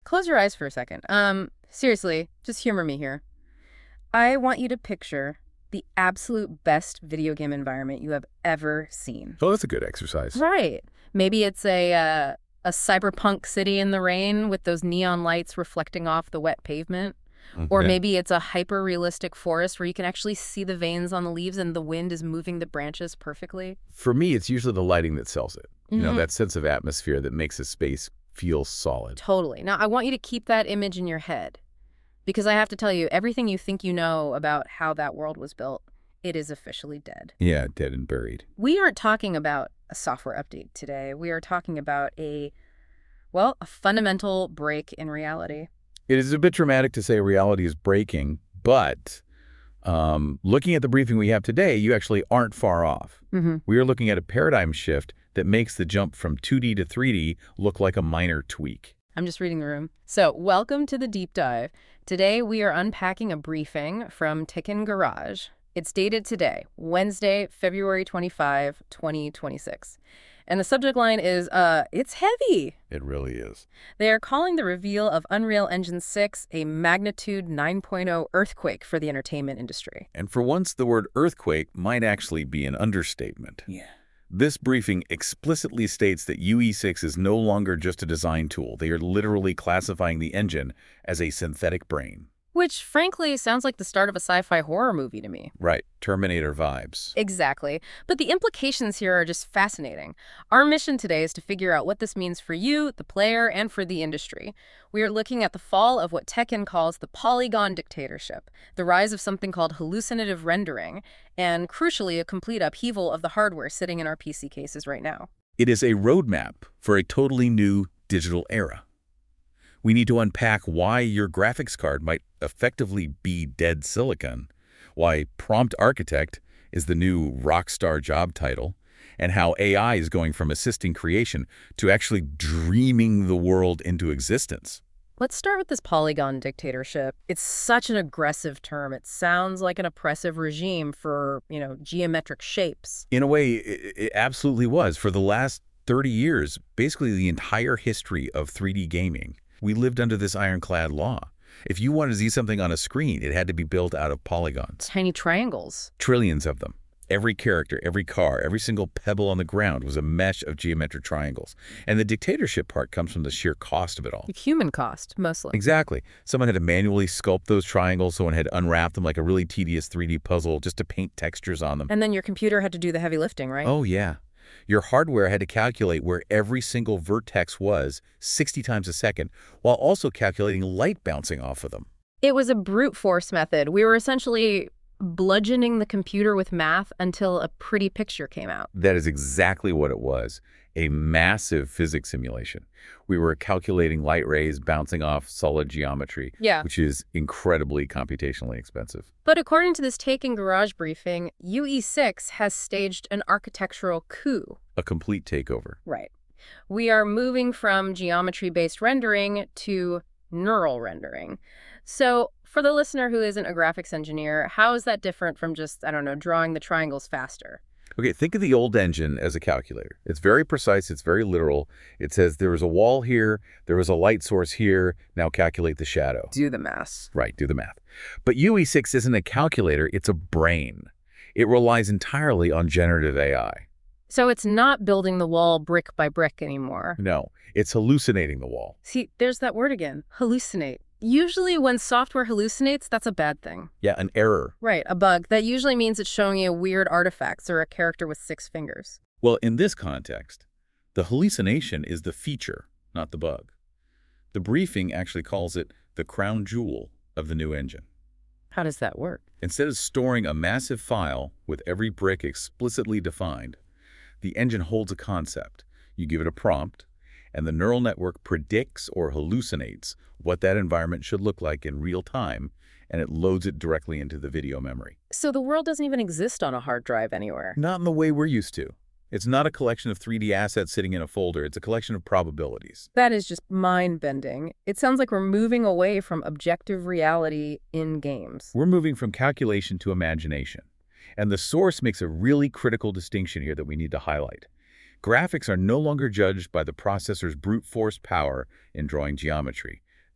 close your eyes for a second. Seriously, just humor me here. I want you to picture the absolute best video game environment you have ever seen. Oh, that's a good exercise. Right. Maybe it's a cyberpunk city in the rain with those neon lights reflecting off the wet pavement. Or Yeah. maybe it's a hyper-realistic forest where you can actually see the veins on the leaves and the wind is moving the branches perfectly. For me, it's usually the lighting that sells it. You know, Mhm. that sense of atmosphere that makes a space feel solid. Totally. Now, I want you to keep that image in your head because I have to tell you, everything you think you know about how that world was built, it is officially dead. Yeah, dead and buried. We aren't talking about a software update today. We are talking about a fundamental break in reality. It is a bit dramatic to say reality is breaking, but looking at the briefing we have today, you actually aren't far off. Mm-hmm. We are looking at a paradigm shift that makes the jump from 2D to 3D look like a minor tweak. I'm just reading the room. So, welcome to the deep dive. Today, we are unpacking a briefing from Tekken Garage. It's dated today, Wednesday, February 25, 2026. And the subject line is, it's heavy. It really is. They are calling the reveal of Unreal Engine 6 a magnitude 9.0 earthquake for the entertainment industry. And for once, the word earthquake might actually be an understatement. Yeah. This briefing explicitly states that UE6 is no longer just a design tool. They are literally classifying the engine as a synthetic brain. Which, frankly, sounds like the start of a sci-fi horror movie to me. Right, Terminator vibes. Exactly. But the implications here are just fascinating. Our mission today is to figure out what this means for you, the player, and for the industry. We are looking at the fall of what Tekken calls the polygon dictatorship, the rise of something called hallucinative rendering, and, crucially, a complete upheaval of the hardware sitting in our PC cases right now. It is a roadmap for a totally new digital era. We need to unpack why your graphics card might effectively be dead silicon, why prompt architect is the new rockstar job title, and how AI is going from assisting creation to actually dreaming the world into existence. Let's start with this polygon dictatorship. It's such an aggressive term. It sounds like an oppressive regime for, geometric shapes. In a way, it absolutely was. For the last 30 years, basically the entire history of 3D gaming, we lived under this ironclad law. If you wanted to see something on a screen, it had to be built out of polygons. Tiny triangles. Trillions of them. Every character, every car, every single pebble on the ground was a mesh of geometric triangles. And the dictatorship part comes from the sheer cost of it all. Human cost, mostly. Exactly. Someone had to manually sculpt those triangles. Someone had to unwrap them like a really tedious 3D puzzle just to paint textures on them. And then your computer had to do the heavy lifting, right? Oh, yeah. Your hardware had to calculate where every single vertex was 60 times a second, while also calculating light bouncing off of them. It was a brute force method. We were essentially bludgeoning the computer with math until a pretty picture came out. That is exactly what it was, a massive physics simulation. We were calculating light rays bouncing off solid geometry, Yeah. which is incredibly computationally expensive. But according to this Taken Garage briefing, UE6 has staged an architectural coup. A complete takeover. Right. We are moving from geometry-based rendering to neural rendering. So for the listener who isn't a graphics engineer, how is that different from just, drawing the triangles faster? Okay, think of the old engine as a calculator. It's very precise, it's very literal. It says there was a wall here, there was a light source here, now calculate the shadow. Do the math. Right, do the math. But UE6 isn't a calculator, it's a brain. It relies entirely on generative AI. So it's not building the wall brick by brick anymore. No, it's hallucinating the wall. See, there's that word again, hallucinate. Usually when software hallucinates, that's a bad thing. Yeah, an error. Right, a bug. That usually means it's showing you weird artifacts or a character with 6 fingers. Well, in this context, the hallucination is the feature, not the bug. The briefing actually calls it the crown jewel of the new engine. How does that work? Instead of storing a massive file with every brick explicitly defined, the engine holds a concept. You give it a prompt, and the neural network predicts or hallucinates what that environment should look like in real time, and it loads it directly into the video memory. So the world doesn't even exist on a hard drive anywhere. Not in the way we're used to. It's not a collection of 3D assets sitting in a folder. It's a collection of probabilities. That is just mind-bending. It sounds like we're moving away from objective reality in games. We're moving from calculation to imagination. And the source makes a really critical distinction here that we need to highlight. Graphics are no longer judged by the processor's brute force power in drawing geometry.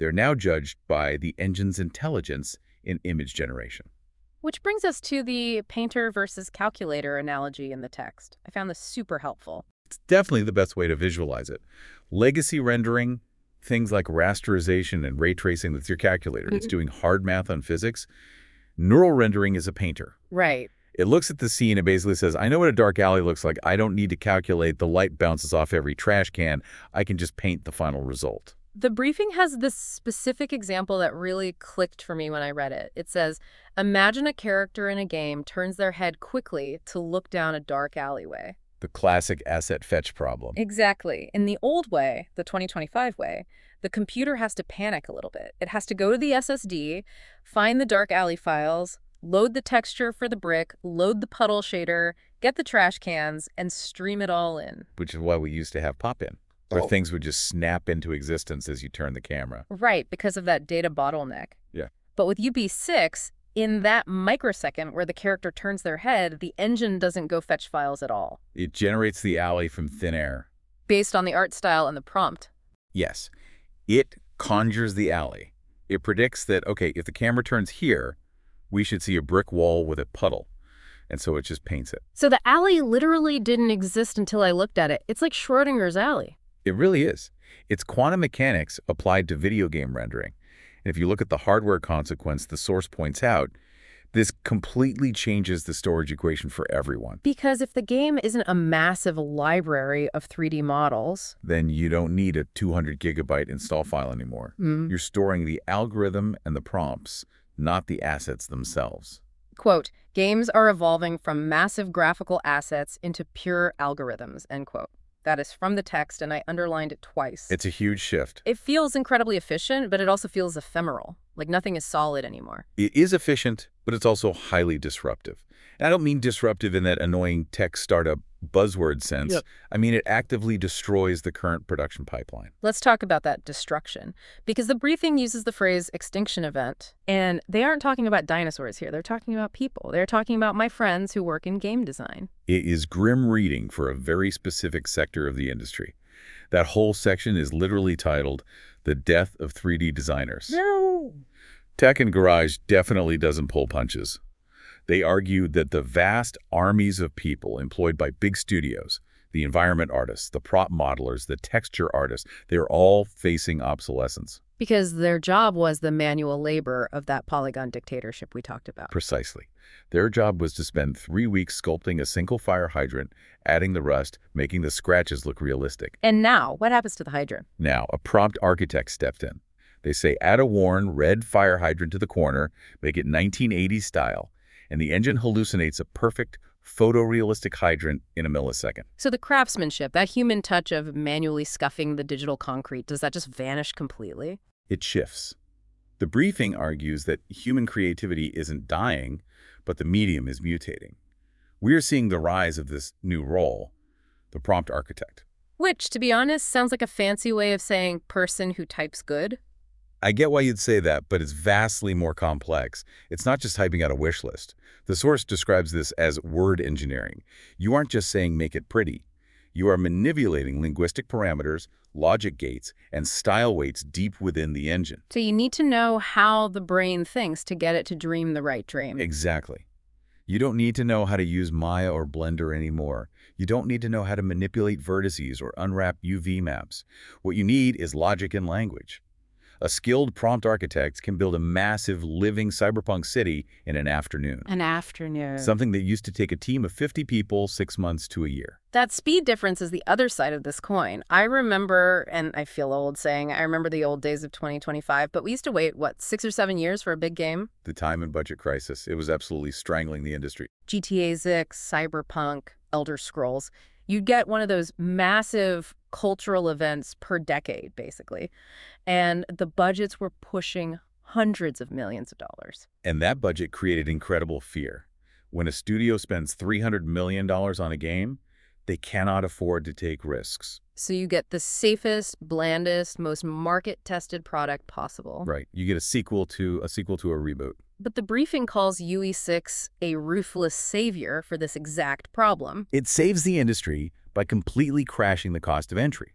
They're now judged by the engine's intelligence in image generation. Which brings us to the painter versus calculator analogy in the text. I found this super helpful. It's definitely the best way to visualize it. Legacy rendering, things like rasterization and ray tracing, that's your calculator. It's doing hard math on physics. Neural rendering is a painter. Right. It looks at the scene and basically says, I know what a dark alley looks like. I don't need to calculate the light bounces off every trash can. I can just paint the final result. The briefing has this specific example that really clicked for me when I read it. It says, imagine a character in a game turns their head quickly to look down a dark alleyway. The classic asset fetch problem. Exactly. In the old way, the 2025 way, the computer has to panic a little bit. It has to go to the SSD, find the dark alley files, load the texture for the brick, load the puddle shader, get the trash cans, and stream it all in. Which is why we used to have pop-in, where things would just snap into existence as you turn the camera. Right, because of that data bottleneck. Yeah. But with UB6, in that microsecond where the character turns their head, the engine doesn't go fetch files at all. It generates the alley from thin air. Based on the art style and the prompt. Yes. It conjures the alley. It predicts that, okay, if the camera turns here, we should see a brick wall with a puddle. And so it just paints it. So the alley literally didn't exist until I looked at it. It's like Schrodinger's alley. It really is. It's quantum mechanics applied to video game rendering. And if you look at the hardware consequence the source points out, this completely changes the storage equation for everyone. Because if the game isn't a massive library of 3D models, then you don't need a 200 gigabyte install file anymore. You're storing the algorithm and the prompts, not the assets themselves. Quote, games are evolving from massive graphical assets into pure algorithms, end quote. That is from the text, and I underlined it twice. It's a huge shift. It feels incredibly efficient, but it also feels ephemeral, like nothing is solid anymore. It is efficient, but it's also highly disruptive. And I don't mean disruptive in that annoying tech startup buzzword sense. Yep. I mean it actively destroys the current production pipeline. Let's talk about that destruction, because the briefing uses the phrase extinction event, and they aren't talking about dinosaurs here. They're talking about people. They're talking about my friends who work in game design. It is grim reading for a very specific sector of the industry. That whole section is literally titled, The Death of 3D Designers. No! Tech and Garage definitely doesn't pull punches. They argued that the vast armies of people employed by big studios, the environment artists, the prop modelers, the texture artists, they're all facing obsolescence. Because their job was the manual labor of that polygon dictatorship we talked about. Precisely. Their job was to spend 3 weeks sculpting a single fire hydrant, adding the rust, making the scratches look realistic. And now, what happens to the hydrant? Now, a prompt architect stepped in. They say add a worn red fire hydrant to the corner, make it 1980s style, and the engine hallucinates a perfect, photorealistic hydrant in a millisecond. So the craftsmanship, that human touch of manually scuffing the digital concrete, does that just vanish completely? It shifts. The briefing argues that human creativity isn't dying, but the medium is mutating. We're seeing the rise of this new role, the prompt architect. Which, to be honest, sounds like a fancy way of saying person who types good. I get why you'd say that, but it's vastly more complex. It's not just typing out a wish list. The source describes this as word engineering. You aren't just saying make it pretty. You are manipulating linguistic parameters, logic gates, and style weights deep within the engine. So you need to know how the brain thinks to get it to dream the right dream. Exactly. You don't need to know how to use Maya or Blender anymore. You don't need to know how to manipulate vertices or unwrap UV maps. What you need is logic and language. A skilled prompt architect can build a massive, living cyberpunk city in an afternoon. An afternoon. Something that used to take a team of 50 people 6 months to a year. That speed difference is the other side of this coin. I remember, and I feel old saying, I remember the old days of 2025, but we used to wait, 6 or 7 years for a big game? The time and budget crisis, it was absolutely strangling the industry. GTA 6, Cyberpunk, Elder Scrolls. You'd get one of those massive cultural events per decade, basically. And the budgets were pushing hundreds of millions of dollars. And that budget created incredible fear. When a studio spends $300 million on a game, they cannot afford to take risks. So you get the safest, blandest, most market-tested product possible. Right. You get a sequel to a reboot. But the briefing calls UE6 a ruthless savior for this exact problem. It saves the industry by completely crashing the cost of entry.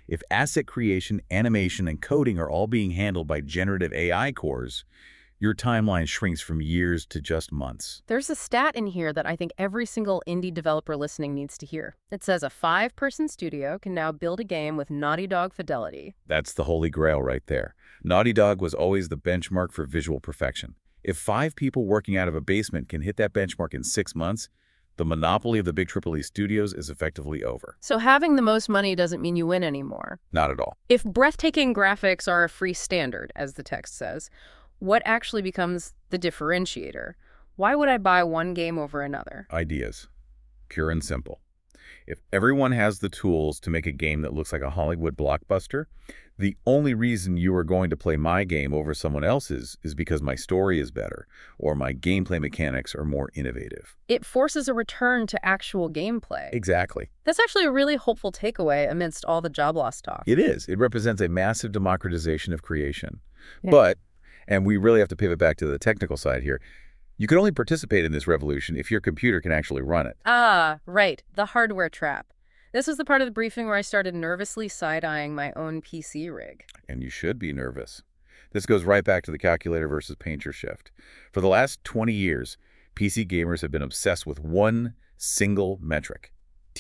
If asset creation, animation, and coding are all being handled by generative AI cores, your timeline shrinks from years to just months. There's a stat in here that I think every single indie developer listening needs to hear. It says a 5-person studio can now build a game with Naughty Dog fidelity. That's the holy grail right there. Naughty Dog was always the benchmark for visual perfection. If 5 people working out of a basement can hit that benchmark in 6 months, the monopoly of the big AAA studios is effectively over. So having the most money doesn't mean you win anymore. Not at all. If breathtaking graphics are a free standard, as the text says, what actually becomes the differentiator? Why would I buy one game over another? Ideas. Pure and simple. If everyone has the tools to make a game that looks like a Hollywood blockbuster, the only reason you are going to play my game over someone else's is because my story is better or my gameplay mechanics are more innovative. It forces a return to actual gameplay. Exactly. That's actually a really hopeful takeaway amidst all the job loss talk. It is. It represents a massive democratization of creation. Yeah. But, and we really have to pivot back to the technical side here, you can only participate in this revolution if your computer can actually run it. Ah, right. The hardware trap. This was the part of the briefing where I started nervously side-eyeing my own PC rig. And you should be nervous. This goes right back to the calculator versus painter shift. For the last 20 years, PC gamers have been obsessed with one single metric,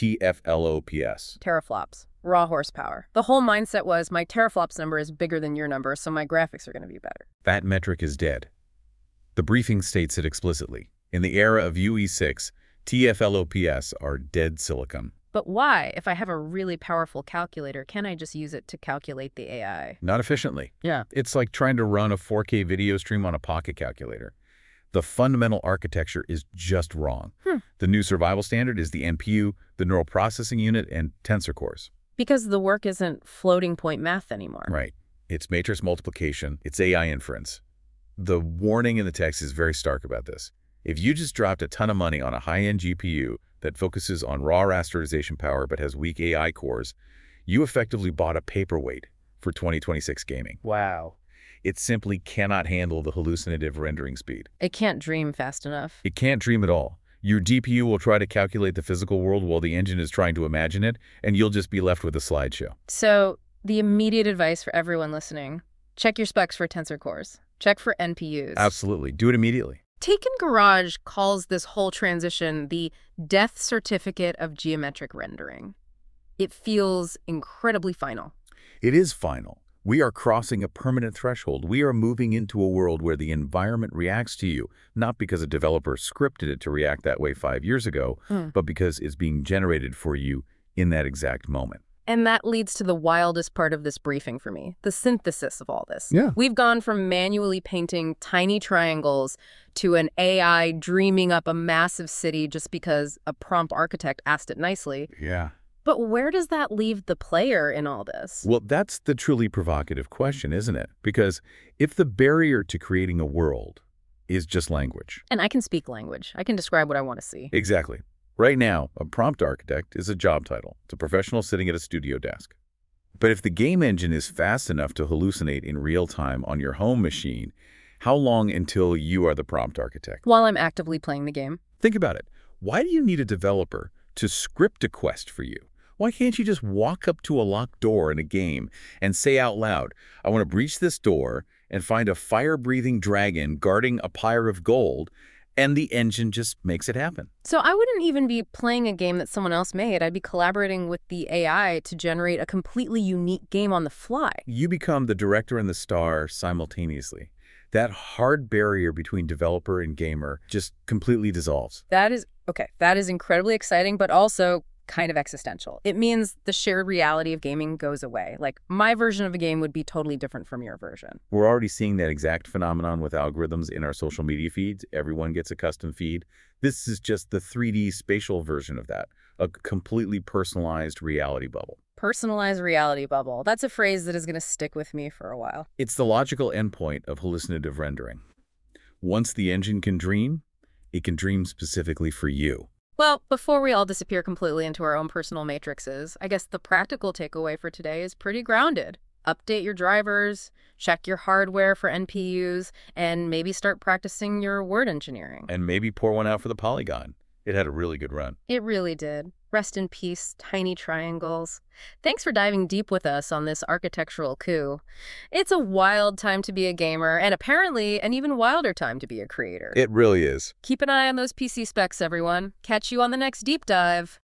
TFLOPS. Teraflops. Raw horsepower. The whole mindset was my teraflops number is bigger than your number, so my graphics are going to be better. That metric is dead. The briefing states it explicitly. In the era of UE6, TFLOPS are dead silicon. But why? If I have a really powerful calculator, can't I just use it to calculate the AI? Not efficiently. Yeah. It's like trying to run a 4K video stream on a pocket calculator. The fundamental architecture is just wrong. The new survival standard is the NPU, the neural processing unit, and tensor cores. Because the work isn't floating point math anymore. Right. It's matrix multiplication. It's AI inference. The warning in the text is very stark about this. If you just dropped a ton of money on a high-end GPU that focuses on raw rasterization power but has weak AI cores, you effectively bought a paperweight for 2026 gaming. Wow. It simply cannot handle the hallucinative rendering speed. It can't dream fast enough. It can't dream at all. Your GPU will try to calculate the physical world while the engine is trying to imagine it, and you'll just be left with a slideshow. So, the immediate advice for everyone listening, check your specs for tensor cores. Check for NPUs. Absolutely. Do it immediately. Taken Garage calls this whole transition the death certificate of geometric rendering. It feels incredibly final. It is final. We are crossing a permanent threshold. We are moving into a world where the environment reacts to you, not because a developer scripted it to react that way 5 years ago, but because it's being generated for you in that exact moment. And that leads to the wildest part of this briefing for me, the synthesis of all this. Yeah. We've gone from manually painting tiny triangles to an AI dreaming up a massive city just because a prompt architect asked it nicely. Yeah. But where does that leave the player in all this? Well, that's the truly provocative question, isn't it? Because if the barrier to creating a world is just language. And I can speak language. I can describe what I want to see. Exactly. Right now, a prompt architect is a job title. It's a professional sitting at a studio desk. But if the game engine is fast enough to hallucinate in real time on your home machine, how long until you are the prompt architect? While I'm actively playing the game. Think about it. Why do you need a developer to script a quest for you? Why can't you just walk up to a locked door in a game and say out loud, I want to breach this door and find a fire-breathing dragon guarding a pyre of gold, and the engine just makes it happen? So I wouldn't even be playing a game that someone else made. I'd be collaborating with the AI to generate a completely unique game on the fly. You become the director and the star simultaneously. That hard barrier between developer and gamer just completely dissolves. That is incredibly exciting, but also kind of existential. It means the shared reality of gaming goes away. Like, my version of a game would be totally different from your version. We're already seeing that exact phenomenon with algorithms in our social media feeds. Everyone gets a custom feed. This is just the 3D spatial version of that, a completely personalized reality bubble. Personalized reality bubble. That's a phrase that is going to stick with me for a while. It's the logical endpoint of hallucinative rendering. Once the engine can dream, it can dream specifically for you. Well, before we all disappear completely into our own personal matrices, I guess the practical takeaway for today is pretty grounded. Update your drivers, check your hardware for NPUs, and maybe start practicing your word engineering. And maybe pour one out for the Polygon. It had a really good run. It really did. Rest in peace, tiny triangles. Thanks for diving deep with us on this architectural coup. It's a wild time to be a gamer, and apparently an even wilder time to be a creator. It really is. Keep an eye on those PC specs, everyone. Catch you on the next deep dive.